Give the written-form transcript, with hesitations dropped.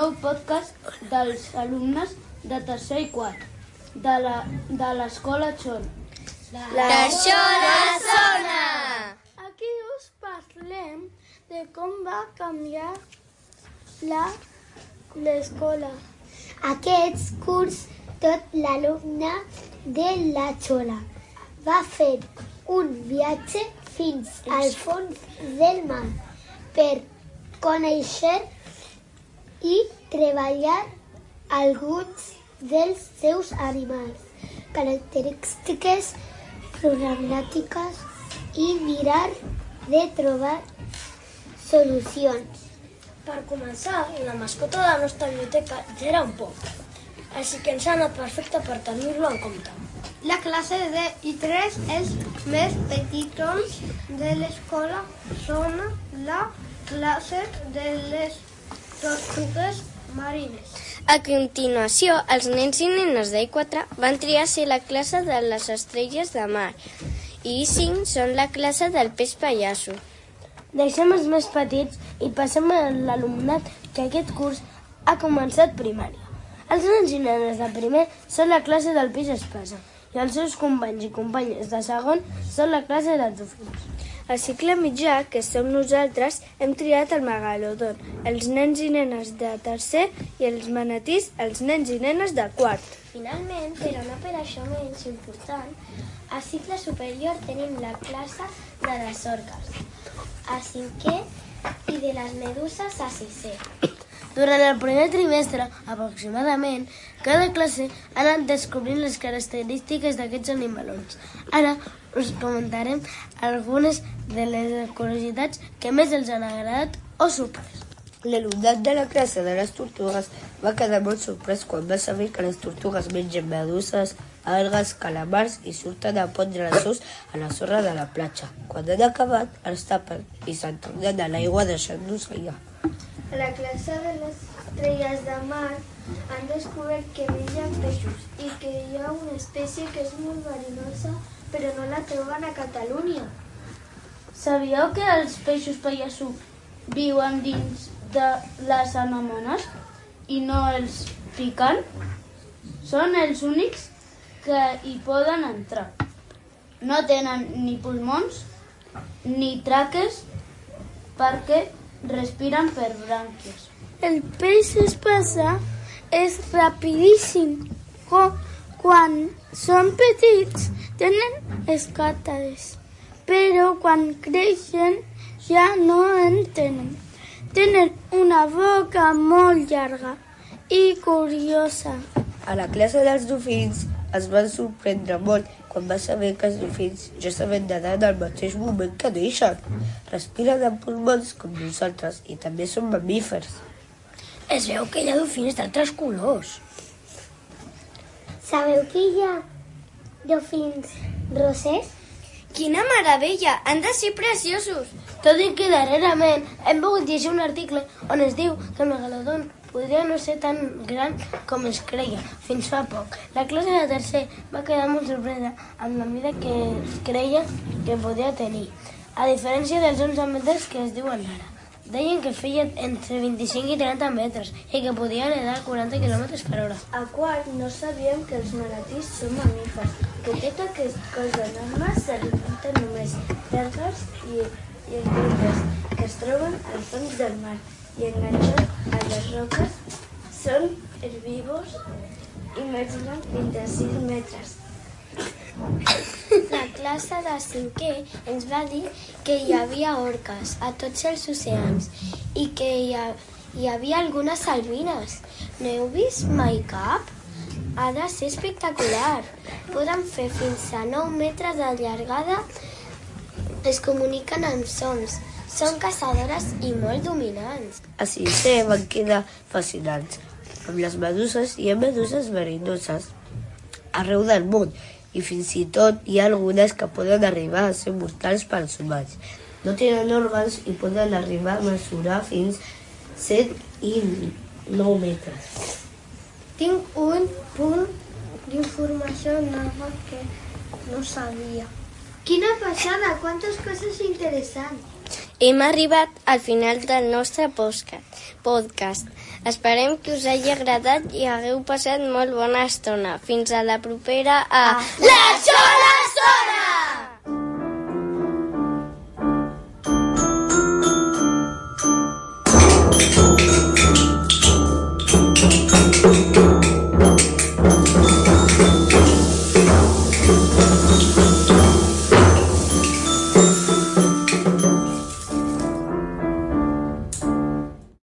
nou podcast dels alumnes de tercer i quart de l'Escola Chon. L'Escola Sona! Aquí us parlem de com va canviar l'escola. Aquest curs, tot l'alumne de la Xola va fer un viatge fins al fons del mar per conèixer i treballar alguns dels seus animals, característiques programàtiques i mirar de trobar solucions. Per començar, la mascota de la nostra biblioteca ja era un pop, així que ens ha anat perfecte per tenir-lo en compte. La classe de I3 els més petitons de l'escola són la classe de les tortugues marines. A continuació, els nens i nenes d'I4 van triar ser la classe de les estrelles de mar i I5 són la classe del peix pallasso. Deixem els més petits i passem a l'alumnat que aquest curs ha començat primària. Els nens i nenes de primer són la classe del peix espasa i els seus companys i companyes de segon són la classe dels dofins. Al cicle mitjà, que som nosaltres, hem triat el megalodon, els nens i nenes de tercer i els manatís, els nens i nenes de quart. Finalment, però no per això menys important, a cicle superior tenim la classe de les orques, a cinquè i de les meduses a sisè. Durant el primer trimestre, aproximadament, cada classe ha anat descobrint les característiques d'aquests animalons. Ara us comentarem algunes de les curiositats que més els han agradat o sorprès. L'alumnat de la classe de les tortugues va quedar molt sorprès quan va saber que les tortugues mengen meduses, algues, calamars i surten a pondre els ous a la sorra de la platja. Quan han acabat, els tapen i se'n tornen a l'aigua deixant-nos allà. A la classe de les estrelles de mar han descobert que mengen peixos i que hi ha una espècie que és molt verinosa però no la troben a Catalunya. Sabíeu que els peixos pallasso viuen dins de les anemones i no els piquen? Són els únics que hi poden entrar. No tenen ni pulmons ni traques perquè respiren per brànquies. El peix espasa és rapidíssim. Quan són petits tenen escàtades, però quan creixen ja no en tenen. Tenen una boca molt llarga i curiosa. A la classe dels dofins es van sorprendre molt quan va saber que els dofins ja saben nedar en el mateix moment que neixen. Respiren amb pulmons com nosaltres i també són mamífers. Es veu que hi ha dofins d'altres colors. Sabeu que hi ha dofins rosers? Quina meravella! Han de ser preciosos! Tot i que darrerament hem pogut llegir un article on es diu que el megalodon podria no ser tan gran com es creia fins fa poc. La classe de tercer va quedar molt sorpresa amb la mida que es creia que podia tenir, a diferència dels 11 metres que es diuen ara. Deien que feia entre 25 i 30 metres i que podia nedar 40 km/h. A quart no sabíem que els manatís són mamífers, que tot aquest cos d'enormes s'alimenten només d'algues i gripes que es troben al fons del mar i enganxats a les roques. Són herbívors i medren fins a 6 metres. La classe de cinquè ens va dir que hi havia orques a tots els oceans i que hi havia algunes albines. N'heu vist mai cap? Ha de ser espectacular. Poden fer fins a 9 metres de llargada. Es comuniquen amb sons. Són caçadores i molt dominants. A sisè van quedar fascinants. Amb les meduses hi ha meduses verinoses arreu del món i fins i tot hi ha algunes que poden arribar a ser mortals pels humans. No tenen òrgans i poden arribar a mesurar fins 7 i 9 metres. Tinc un punt d'informació nova que no sabia. Quina passada, quantes coses interessants. Hem arribat al final del nostre podcast. Esperem que us hagi agradat i hagueu passat molt bona estona. Fins a la propera a... La Sola Sola!